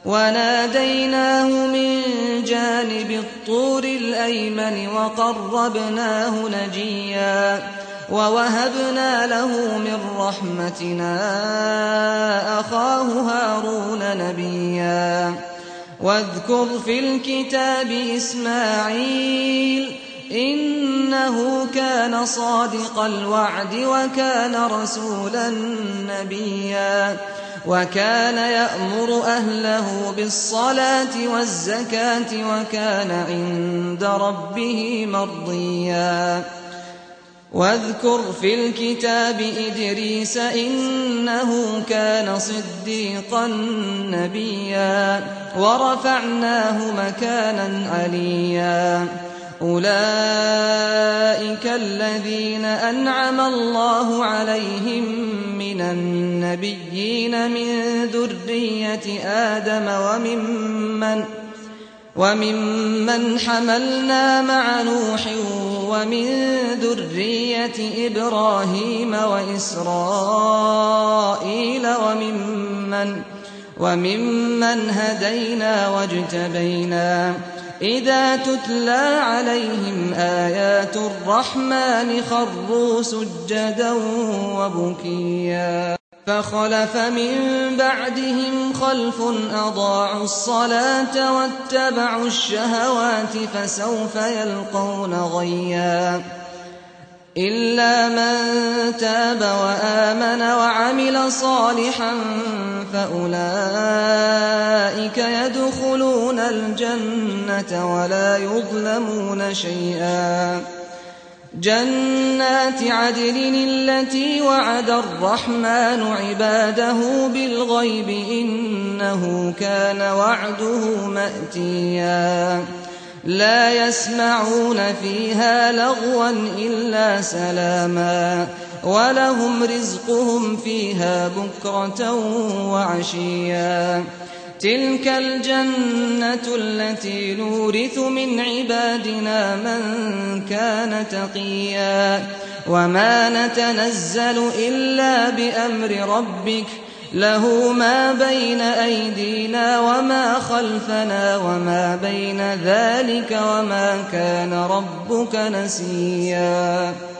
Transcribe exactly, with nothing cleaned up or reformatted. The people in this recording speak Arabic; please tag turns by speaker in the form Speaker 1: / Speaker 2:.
Speaker 1: وناديناه من جانب الطور الأيمن وقربناه نجيا ووهبنا له من رحمتنا أخاه هارون نبيا واذكر في الكتاب إسماعيل إنه كان صادق الوعد وكان رسولا نبيا وكان يأمر أهله بالصلاة والزكاة وكان عند ربه مرضيا واذكر في الكتاب إدريس إنه كان صديقا نبيا ورفعناه مكانا عليا أولئك الذين أنعم الله عليهم من النبيين من ذرية آدم وممن وممن حملنا مع نوح ومن ذرية إبراهيم وإسرائيل وممن وممن هدينا واجتبينا إذا تتلى عليهم آيات الرحمن خروا سجدا وبكيا فخلف من بعدهم خلف أضاعوا الصلاة واتبعوا الشهوات فسوف يلقون غيا إلا من تاب وآمن وعمل صالحا فأولئك يدخلون الجنة ولا يظلمون شيئا جنات عدن التي وعد الرحمن عباده بالغيب إنه كان وعده مأتيا لا يسمعون فيها لغوا إلا سلاما ولهم رزقهم فيها بكرة وعشيا تلك الجنة التي نورث من عبادنا من كان تقيا وما نتنزل إلا بأمر ربك له ما بين أيدينا وما خلفنا وما بين ذلك وما كان ربك نسيا